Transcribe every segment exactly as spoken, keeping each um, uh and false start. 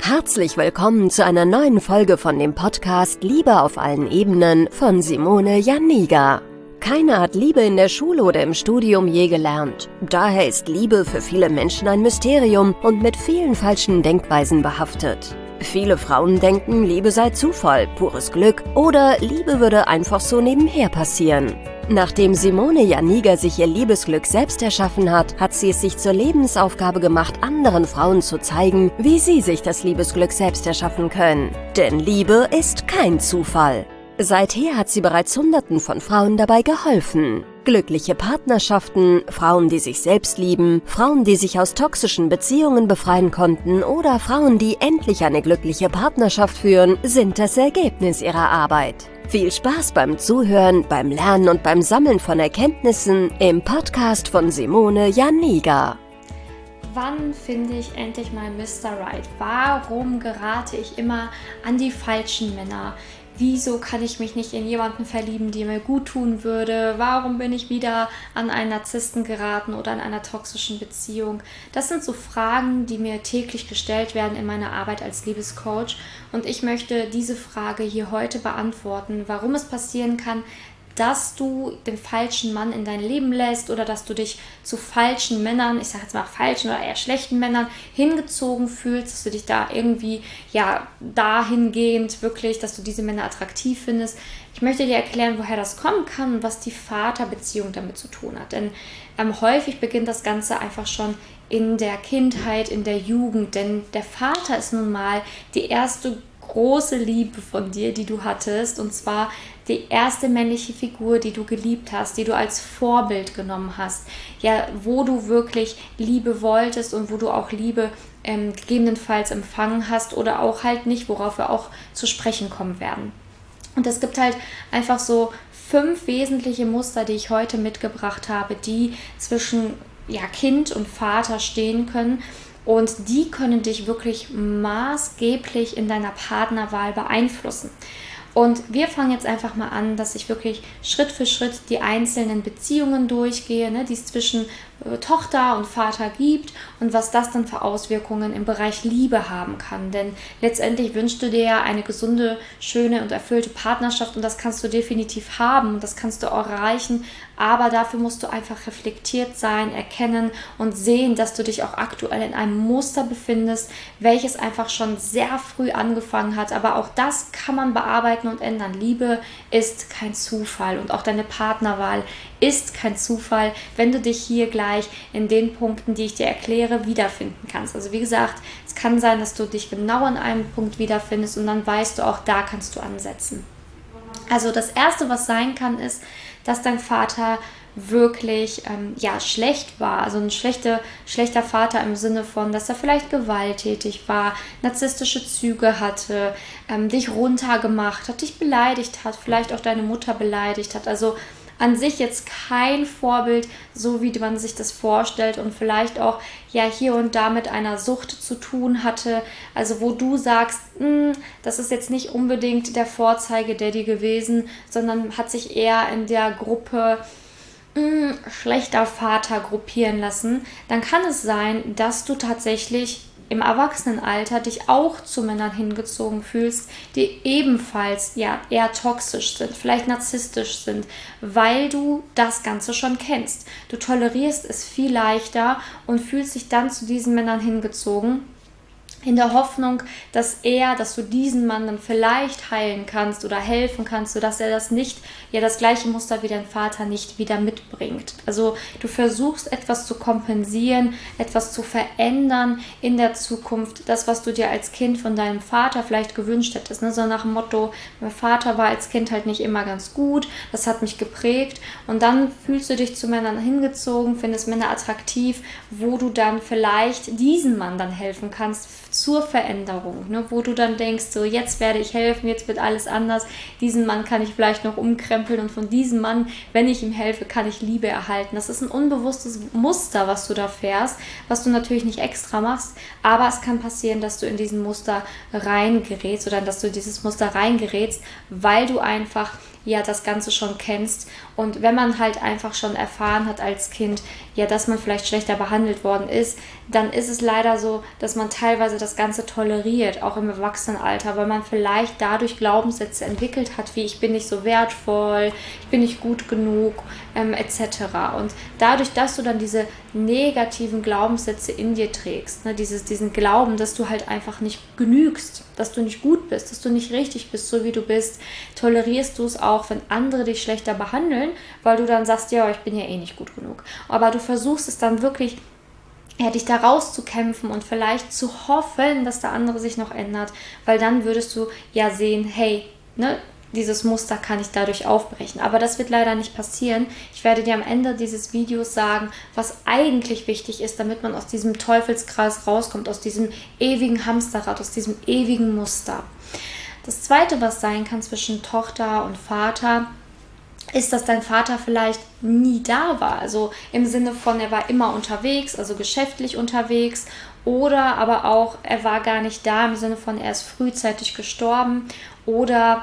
Herzlich willkommen zu einer neuen Folge von dem Podcast Liebe auf allen Ebenen von Simone Janiga. Keiner hat Liebe in der Schule oder im Studium je gelernt. Daher ist Liebe für viele Menschen ein Mysterium und mit vielen falschen Denkweisen behaftet. Viele Frauen denken, Liebe sei Zufall, pures Glück oder Liebe würde einfach so nebenher passieren. Nachdem Simone Janiga sich ihr Liebesglück selbst erschaffen hat, hat sie es sich zur Lebensaufgabe gemacht, anderen Frauen zu zeigen, wie sie sich das Liebesglück selbst erschaffen können. Denn Liebe ist kein Zufall. Seither hat sie bereits Hunderten von Frauen dabei geholfen. Glückliche Partnerschaften, Frauen, die sich selbst lieben, Frauen, die sich aus toxischen Beziehungen befreien konnten oder Frauen, die endlich eine glückliche Partnerschaft führen, sind das Ergebnis ihrer Arbeit. Viel Spaß beim Zuhören, beim Lernen und beim Sammeln von Erkenntnissen im Podcast von Simone Janiga. Wann finde ich endlich mal Mister Right? Warum gerate ich immer an die falschen Männer? Wieso kann ich mich nicht in jemanden verlieben, der mir gut tun würde? Warum bin ich wieder an einen Narzissten geraten oder in einer toxischen Beziehung? Das sind so Fragen, die mir täglich gestellt werden in meiner Arbeit als Liebescoach. Und ich möchte diese Frage hier heute beantworten, warum es passieren kann, dass du den falschen Mann in dein Leben lässt oder dass du dich zu falschen Männern, ich sage jetzt mal falschen oder eher schlechten Männern hingezogen fühlst, dass du dich da irgendwie, ja, dahingehend wirklich, dass du diese Männer attraktiv findest. Ich möchte dir erklären, woher das kommen kann und was die Vaterbeziehung damit zu tun hat. Denn ähm, häufig beginnt das Ganze einfach schon in der Kindheit, in der Jugend, denn der Vater ist nun mal die erste große Liebe von dir, die du hattest, und zwar die erste männliche Figur, die du geliebt hast, die du als Vorbild genommen hast, ja, wo du wirklich Liebe wolltest und wo du auch Liebe ähm, gegebenenfalls empfangen hast oder auch halt nicht, worauf wir auch zu sprechen kommen werden. Und es gibt halt einfach so fünf wesentliche Muster, die ich heute mitgebracht habe, die zwischen ja, Kind und Vater stehen können. Und die können dich wirklich maßgeblich in deiner Partnerwahl beeinflussen. Und wir fangen jetzt einfach mal an, dass ich wirklich Schritt für Schritt die einzelnen Beziehungen durchgehe, ne, die es zwischen äh, Tochter und Vater gibt und was das dann für Auswirkungen im Bereich Liebe haben kann. Denn letztendlich wünschst du dir ja eine gesunde, schöne und erfüllte Partnerschaft und das kannst du definitiv haben und das kannst du auch erreichen. Aber dafür musst du einfach reflektiert sein, erkennen und sehen, dass du dich auch aktuell in einem Muster befindest, welches einfach schon sehr früh angefangen hat. Aber auch das kann man bearbeiten und ändern. Liebe ist kein Zufall und auch deine Partnerwahl ist kein Zufall, wenn du dich hier gleich in den Punkten, die ich dir erkläre, wiederfinden kannst. Also wie gesagt, es kann sein, dass du dich genau an einem Punkt wiederfindest und dann weißt du auch, da kannst du ansetzen. Also das Erste, was sein kann, ist, dass dein Vater wirklich ähm, ja, schlecht war, also ein schlechter, schlechter Vater im Sinne von, dass er vielleicht gewalttätig war, narzisstische Züge hatte, ähm, dich runtergemacht hat, dich beleidigt hat, vielleicht auch deine Mutter beleidigt hat, also an sich jetzt kein Vorbild, so wie man sich das vorstellt und vielleicht auch ja hier und da mit einer Sucht zu tun hatte, also wo du sagst, das ist jetzt nicht unbedingt der Vorzeige-Daddy gewesen, sondern hat sich eher in der Gruppe mh, schlechter Vater gruppieren lassen, dann kann es sein, dass du tatsächlich im Erwachsenenalter dich auch zu Männern hingezogen fühlst, die ebenfalls ja eher toxisch sind, vielleicht narzisstisch sind, weil du das Ganze schon kennst. Du tolerierst es viel leichter und fühlst dich dann zu diesen Männern hingezogen, in der Hoffnung, dass er, dass du diesen Mann dann vielleicht heilen kannst oder helfen kannst, sodass er das nicht, ja das gleiche Muster wie dein Vater nicht wieder mitbringt. Also du versuchst etwas zu kompensieren, etwas zu verändern in der Zukunft, das, was du dir als Kind von deinem Vater vielleicht gewünscht hättest, ne? So nach dem Motto, mein Vater war als Kind halt nicht immer ganz gut, das hat mich geprägt und dann fühlst du dich zu Männern hingezogen, findest Männer attraktiv, wo du dann vielleicht diesen Mann dann helfen kannst, zur Veränderung, ne, wo du dann denkst, so jetzt werde ich helfen, jetzt wird alles anders, diesen Mann kann ich vielleicht noch umkrempeln und von diesem Mann, wenn ich ihm helfe, kann ich Liebe erhalten. Das ist ein unbewusstes Muster, was du da fährst, was du natürlich nicht extra machst, aber es kann passieren, dass du in diesen Muster reingerätst oder dass du in dieses Muster reingerätst, weil du einfach ja das Ganze schon kennst und wenn man halt einfach schon erfahren hat als Kind, ja, dass man vielleicht schlechter behandelt worden ist, dann ist es leider so, dass man teilweise das Ganze toleriert, auch im Erwachsenenalter, weil man vielleicht dadurch Glaubenssätze entwickelt hat, wie ich bin nicht so wertvoll, ich bin nicht gut genug, ähm, et cetera. Und dadurch, dass du dann diese negativen Glaubenssätze in dir trägst, ne, dieses, diesen Glauben, dass du halt einfach nicht genügst, dass du nicht gut bist, dass du nicht richtig bist, so wie du bist, tolerierst du es auch, wenn andere dich schlechter behandeln, weil du dann sagst, ja, ich bin ja eh nicht gut genug. Aber du versuchst es dann wirklich, ja, dich da rauszukämpfen und vielleicht zu hoffen, dass der andere sich noch ändert, weil dann würdest du ja sehen, hey, ne, dieses Muster kann ich dadurch aufbrechen. Aber das wird leider nicht passieren. Ich werde dir am Ende dieses Videos sagen, was eigentlich wichtig ist, damit man aus diesem Teufelskreis rauskommt, aus diesem ewigen Hamsterrad, aus diesem ewigen Muster. Das Zweite, was sein kann zwischen Tochter und Vater, ist, dass dein Vater vielleicht nie da war. Also im Sinne von, er war immer unterwegs, also geschäftlich unterwegs, oder aber auch, er war gar nicht da, im Sinne von, er ist frühzeitig gestorben oder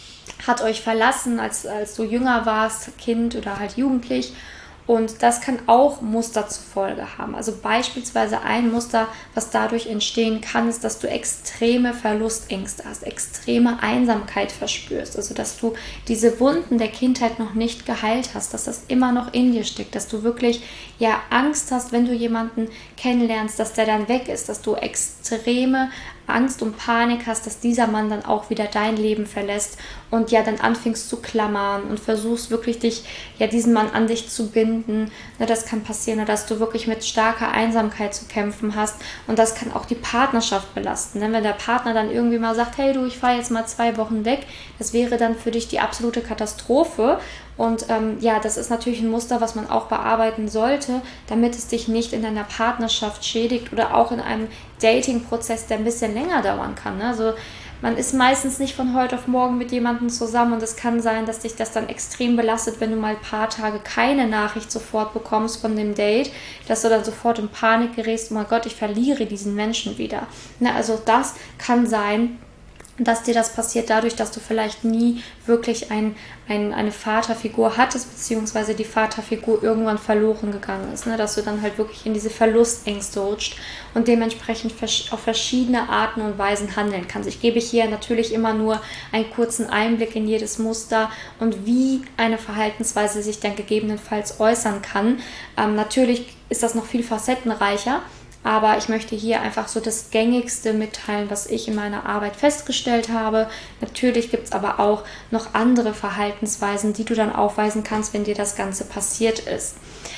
hat euch verlassen, als, als du jünger warst, Kind oder halt jugendlich. Und das kann auch Muster zur Folge haben. Also beispielsweise ein Muster, was dadurch entstehen kann, ist, dass du extreme Verlustängste hast, extreme Einsamkeit verspürst. Also dass du diese Wunden der Kindheit noch nicht geheilt hast, dass das immer noch in dir steckt, dass du wirklich ja Angst hast, wenn du jemanden kennenlernst, dass der dann weg ist, dass du extreme Angst und Panik hast, dass dieser Mann dann auch wieder dein Leben verlässt und ja dann anfängst zu klammern und versuchst wirklich dich, ja diesen Mann an dich zu binden. Na, das kann passieren, dass du wirklich mit starker Einsamkeit zu kämpfen hast und das kann auch die Partnerschaft belasten. Denn wenn der Partner dann irgendwie mal sagt, hey du, ich fahre jetzt mal zwei Wochen weg, das wäre dann für dich die absolute Katastrophe. Und ähm, ja, das ist natürlich ein Muster, was man auch bearbeiten sollte, damit es dich nicht in deiner Partnerschaft schädigt oder auch in einem Dating-Prozess, der ein bisschen länger dauern kann. Ne? Also man ist meistens nicht von heute auf morgen mit jemandem zusammen und es kann sein, dass dich das dann extrem belastet, wenn du mal ein paar Tage keine Nachricht sofort bekommst von dem Date, dass du dann sofort in Panik gerätst, oh mein Gott, ich verliere diesen Menschen wieder. Ne? Also das kann sein, dass dir das passiert dadurch, dass du vielleicht nie wirklich ein, ein, eine Vaterfigur hattest, beziehungsweise die Vaterfigur irgendwann verloren gegangen ist, ne? Dass du dann halt wirklich in diese Verlustängste rutscht und dementsprechend auf verschiedene Arten und Weisen handeln kannst. Ich gebe hier natürlich immer nur einen kurzen Einblick in jedes Muster und wie eine Verhaltensweise sich dann gegebenenfalls äußern kann. Ähm, natürlich ist das noch viel facettenreicher, aber ich möchte hier einfach so das Gängigste mitteilen, was ich in meiner Arbeit festgestellt habe. Natürlich gibt es aber auch noch andere Verhaltensweisen, die du dann aufweisen kannst, wenn dir das Ganze passiert ist.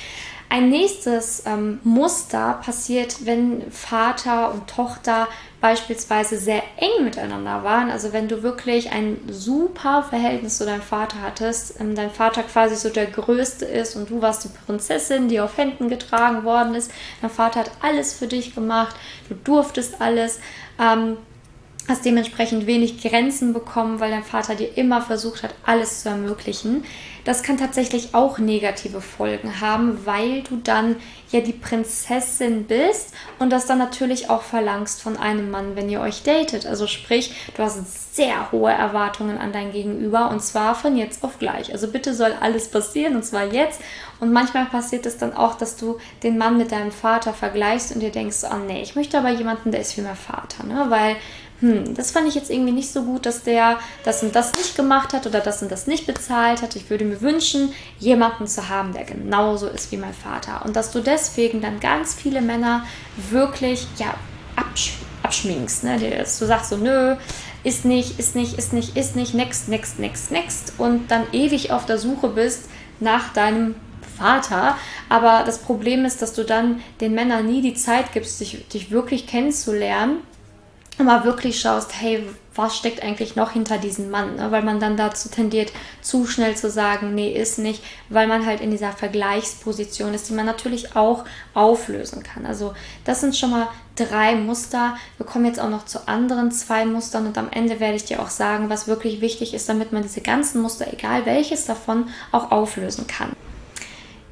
Ein nächstes ähm, Muster passiert, wenn Vater und Tochter beispielsweise sehr eng miteinander waren. Also wenn du wirklich ein super Verhältnis zu deinem Vater hattest, ähm, dein Vater quasi so der Größte ist und du warst die Prinzessin, die auf Händen getragen worden ist. Dein Vater hat alles für dich gemacht, du durftest alles. Ähm, hast dementsprechend wenig Grenzen bekommen, weil dein Vater dir immer versucht hat, alles zu ermöglichen. Das kann tatsächlich auch negative Folgen haben, weil du dann ja die Prinzessin bist und das dann natürlich auch verlangst von einem Mann, wenn ihr euch datet. Also sprich, du hast sehr hohe Erwartungen an dein Gegenüber und zwar von jetzt auf gleich. Also bitte soll alles passieren und zwar jetzt. Und manchmal passiert es dann auch, dass du den Mann mit deinem Vater vergleichst und dir denkst, oh nee, ich möchte aber jemanden, der ist wie mein Vater, ne? Weil Hm, das fand ich jetzt irgendwie nicht so gut, dass der das und das nicht gemacht hat oder das und das nicht bezahlt hat. Ich würde mir wünschen, jemanden zu haben, der genauso ist wie mein Vater. Und dass du deswegen dann ganz viele Männer wirklich ja, absch abschminkst. Ne? Dass du sagst so, nö, ist nicht, ist nicht, ist nicht, ist nicht, next, next, next, next. Und dann ewig auf der Suche bist nach deinem Vater. Aber das Problem ist, dass du dann den Männern nie die Zeit gibst, dich, dich wirklich kennenzulernen. Und mal wirklich schaust, hey, was steckt eigentlich noch hinter diesem Mann? Ne? Weil man dann dazu tendiert, zu schnell zu sagen, nee, ist nicht, weil man halt in dieser Vergleichsposition ist, die man natürlich auch auflösen kann. Also das sind schon mal drei Muster. Wir kommen jetzt auch noch zu anderen zwei Mustern und am Ende werde ich dir auch sagen, was wirklich wichtig ist, damit man diese ganzen Muster, egal welches davon, auch auflösen kann.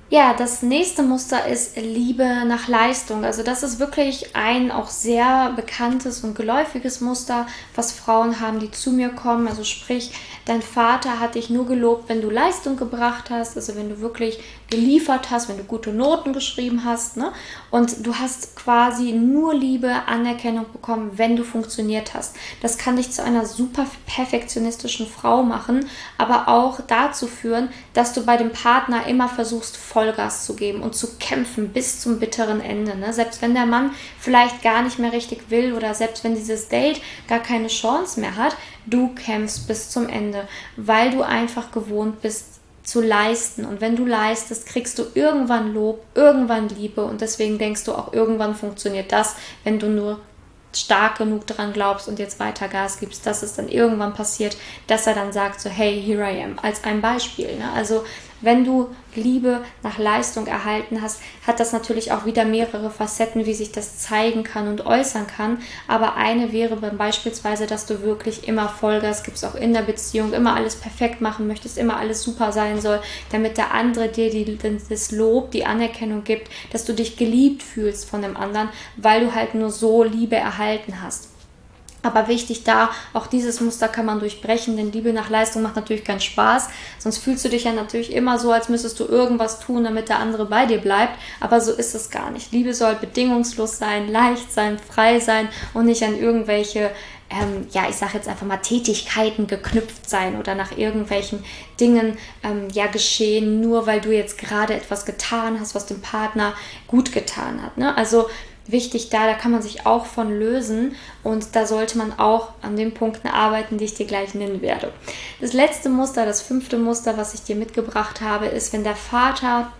Ja, das nächste Muster ist Liebe nach Leistung. Also das ist wirklich ein auch sehr bekanntes und geläufiges Muster, was Frauen haben, die zu mir kommen. Also sprich, dein Vater hat dich nur gelobt, wenn du Leistung gebracht hast, also wenn du wirklich geliefert hast, wenn du gute Noten geschrieben hast, ne? Und du hast quasi nur Liebe, Anerkennung bekommen, wenn du funktioniert hast. Das kann dich zu einer super perfektionistischen Frau machen, aber auch dazu führen, dass du bei dem Partner immer versuchst, Vollgas zu geben und zu kämpfen bis zum bitteren Ende. Ne? Selbst wenn der Mann vielleicht gar nicht mehr richtig will oder selbst wenn dieses Date gar keine Chance mehr hat, du kämpfst bis zum Ende, weil du einfach gewohnt bist, zu leisten. Und wenn du leistest, kriegst du irgendwann Lob, irgendwann Liebe und deswegen denkst du auch, irgendwann funktioniert das, wenn du nur stark genug daran glaubst und jetzt weiter Gas gibst, dass es dann irgendwann passiert, dass er dann sagt so, hey, here I am, als ein Beispiel. Ne? Also wenn du Liebe nach Leistung erhalten hast, hat das natürlich auch wieder mehrere Facetten, wie sich das zeigen kann und äußern kann. Aber eine wäre beispielsweise, dass du wirklich immer Vollgas gibst, auch in der Beziehung, immer alles perfekt machen möchtest, immer alles super sein soll, damit der andere dir die, das Lob, die Anerkennung gibt, dass du dich geliebt fühlst von dem anderen, weil du halt nur so Liebe erhalten hast. Aber wichtig da, auch dieses Muster kann man durchbrechen, denn Liebe nach Leistung macht natürlich keinen Spaß. Sonst fühlst du dich ja natürlich immer so, als müsstest du irgendwas tun, damit der andere bei dir bleibt. Aber so ist es gar nicht. Liebe soll bedingungslos sein, leicht sein, frei sein und nicht an irgendwelche, ähm, ja, ich sage jetzt einfach mal Tätigkeiten geknüpft sein oder nach irgendwelchen Dingen ähm, ja geschehen, nur weil du jetzt gerade etwas getan hast, was dem Partner gut getan hat. Ne? Also wichtig da, da kann man sich auch von lösen und da sollte man auch an den Punkten arbeiten, die ich dir gleich nennen werde. Das letzte Muster, das fünfte Muster, was ich dir mitgebracht habe, ist, wenn der Vater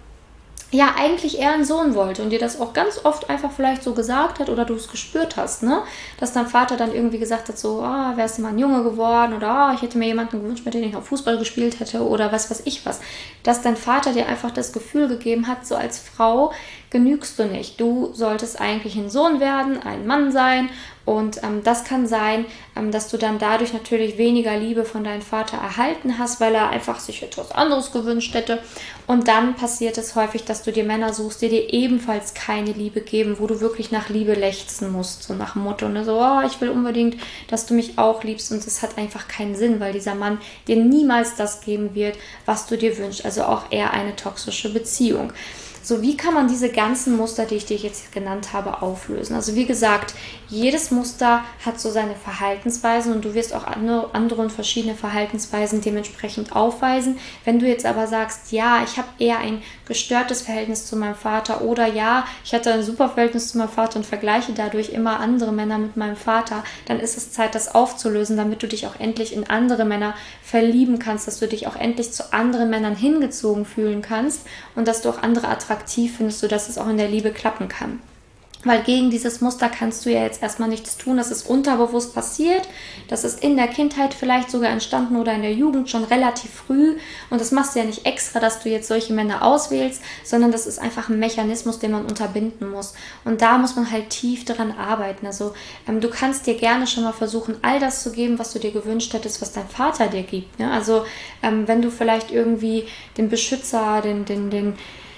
ja eigentlich eher einen Sohn wollte und dir das auch ganz oft einfach vielleicht so gesagt hat oder du es gespürt hast, ne? Dass dein Vater dann irgendwie gesagt hat, so, ah, wärst du mal ein Junge geworden oder ah, ich hätte mir jemanden gewünscht, mit dem ich auch Fußball gespielt hätte oder was weiß ich was. Dass dein Vater dir einfach das Gefühl gegeben hat, so als Frau genügst du nicht. Du solltest eigentlich ein Sohn werden, ein Mann sein und ähm, das kann sein, ähm, dass du dann dadurch natürlich weniger Liebe von deinem Vater erhalten hast, weil er einfach sich etwas anderes gewünscht hätte und dann passiert es häufig, dass du dir Männer suchst, die dir ebenfalls keine Liebe geben, wo du wirklich nach Liebe lechzen musst, so nach dem Motto, ne? So, oh, ich will unbedingt, dass du mich auch liebst und es hat einfach keinen Sinn, weil dieser Mann dir niemals das geben wird, was du dir wünschst, also auch eher eine toxische Beziehung. So, wie kann man diese ganzen Muster, die ich dir jetzt genannt habe, auflösen? Also wie gesagt, jedes Muster hat so seine Verhaltensweisen und du wirst auch andere, andere und verschiedene Verhaltensweisen dementsprechend aufweisen. Wenn du jetzt aber sagst, ja, ich habe eher ein gestörtes Verhältnis zu meinem Vater oder ja, ich hatte ein super Verhältnis zu meinem Vater und vergleiche dadurch immer andere Männer mit meinem Vater, dann ist es Zeit, das aufzulösen, damit du dich auch endlich in andere Männer verlieben kannst, dass du dich auch endlich zu anderen Männern hingezogen fühlen kannst und dass du auch andere attraktiv findest, sodass es auch in der Liebe klappen kann. Weil gegen dieses Muster kannst du ja jetzt erstmal nichts tun. Das ist unterbewusst passiert. Das ist in der Kindheit vielleicht sogar entstanden oder in der Jugend schon relativ früh. Und das machst du ja nicht extra, dass du jetzt solche Männer auswählst, sondern das ist einfach ein Mechanismus, den man unterbinden muss. Und da muss man halt tief daran arbeiten. Also ähm, du kannst dir gerne schon mal versuchen, all das zu geben, was du dir gewünscht hättest, was dein Vater dir gibt. Ne? Also ähm, wenn du vielleicht irgendwie den Beschützer, den, den, den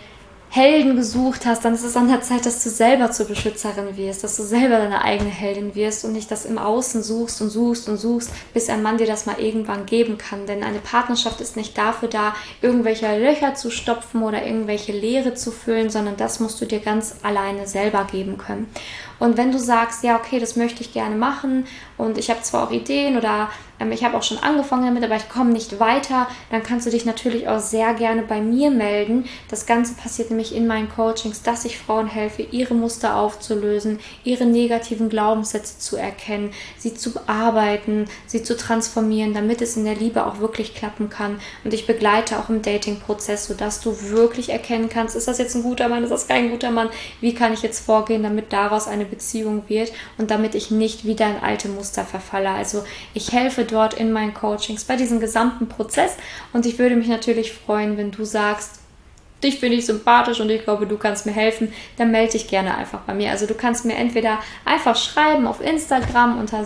Helden gesucht hast, dann ist es an der Zeit, dass du selber zur Beschützerin wirst, dass du selber deine eigene Heldin wirst und nicht das im Außen suchst und suchst und suchst, bis ein Mann dir das mal irgendwann geben kann. Denn eine Partnerschaft ist nicht dafür da, irgendwelche Löcher zu stopfen oder irgendwelche Leere zu füllen, sondern das musst du dir ganz alleine selber geben können. Und wenn du sagst, ja, okay, das möchte ich gerne machen und ich habe zwar auch Ideen oder ähm, ich habe auch schon angefangen damit, aber ich komme nicht weiter, dann kannst du dich natürlich auch sehr gerne bei mir melden. Das Ganze passiert nämlich in meinen Coachings, dass ich Frauen helfe, ihre Muster aufzulösen, ihre negativen Glaubenssätze zu erkennen, sie zu bearbeiten, sie zu transformieren, damit es in der Liebe auch wirklich klappen kann. Und ich begleite auch im Dating-Prozess, sodass du wirklich erkennen kannst, ist das jetzt ein guter Mann, ist das kein guter Mann, wie kann ich jetzt vorgehen, damit daraus eine Beziehung wird und damit ich nicht wieder in alte Muster verfalle. Also ich helfe dort in meinen Coachings bei diesem gesamten Prozess und ich würde mich natürlich freuen, wenn du sagst, dich finde ich sympathisch und ich glaube, du kannst mir helfen, dann melde dich gerne einfach bei mir. Also du kannst mir entweder einfach schreiben auf Instagram unter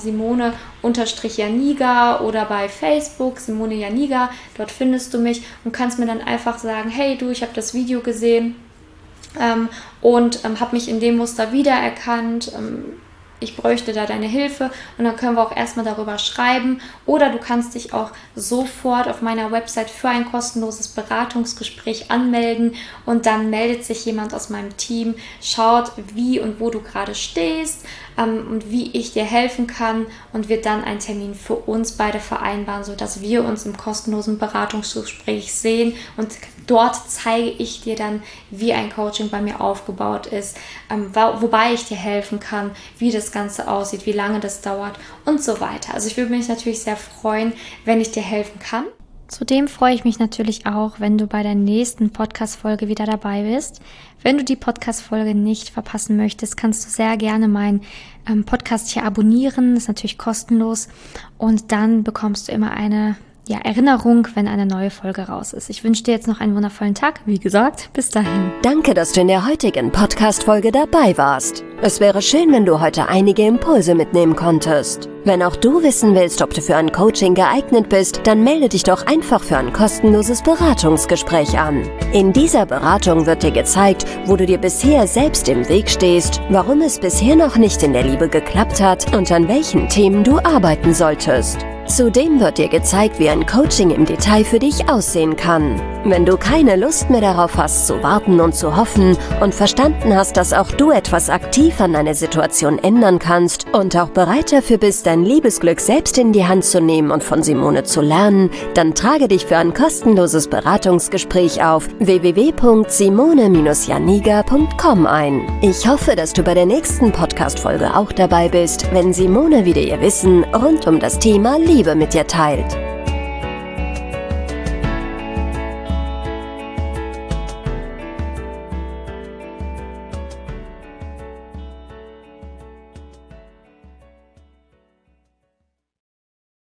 Simone-Janiga oder bei Facebook Simone Janiga, dort findest du mich und kannst mir dann einfach sagen, hey du, ich habe das Video gesehen ähm, und ähm, habe mich in dem Muster wiedererkannt, ähm, ich bräuchte da deine Hilfe und dann können wir auch erstmal darüber schreiben oder du kannst dich auch sofort auf meiner Website für ein kostenloses Beratungsgespräch anmelden und dann meldet sich jemand aus meinem Team, schaut, wie und wo du gerade stehst ähm, und wie ich dir helfen kann und wird dann einen Termin für uns beide vereinbaren, sodass wir uns im kostenlosen Beratungsgespräch sehen und dort zeige ich dir dann, wie ein Coaching bei mir aufgebaut ist, ähm, wobei ich dir helfen kann, wie das Ganze aussieht, wie lange das dauert und so weiter. Also ich würde mich natürlich sehr freuen, wenn ich dir helfen kann. Zudem freue ich mich natürlich auch, wenn du bei der nächsten Podcast-Folge wieder dabei bist. Wenn du die Podcast-Folge nicht verpassen möchtest, kannst du sehr gerne meinen ähm, Podcast hier abonnieren. Das ist natürlich kostenlos und dann bekommst du immer eine Ja, Erinnerung, wenn eine neue Folge raus ist. Ich wünsche dir jetzt noch einen wundervollen Tag. Wie gesagt, bis dahin. Danke, dass du in der heutigen Podcast-Folge dabei warst. Es wäre schön, wenn du heute einige Impulse mitnehmen konntest. Wenn auch du wissen willst, ob du für ein Coaching geeignet bist, dann melde dich doch einfach für ein kostenloses Beratungsgespräch an. In dieser Beratung wird dir gezeigt, wo du dir bisher selbst im Weg stehst, warum es bisher noch nicht in der Liebe geklappt hat und an welchen Themen du arbeiten solltest. Zudem wird dir gezeigt, wie ein Coaching im Detail für dich aussehen kann. Wenn du keine Lust mehr darauf hast, zu warten und zu hoffen und verstanden hast, dass auch du etwas aktiv an deiner Situation ändern kannst und auch bereit dafür bist, dein Liebesglück selbst in die Hand zu nehmen und von Simone zu lernen, dann trage dich für ein kostenloses Beratungsgespräch auf w w w punkt simone Bindestrich janiga punkt com ein. Ich hoffe, dass du bei der nächsten Podcast-Folge auch dabei bist, wenn Simone wieder ihr Wissen rund um das Thema Liebe mit dir teilt.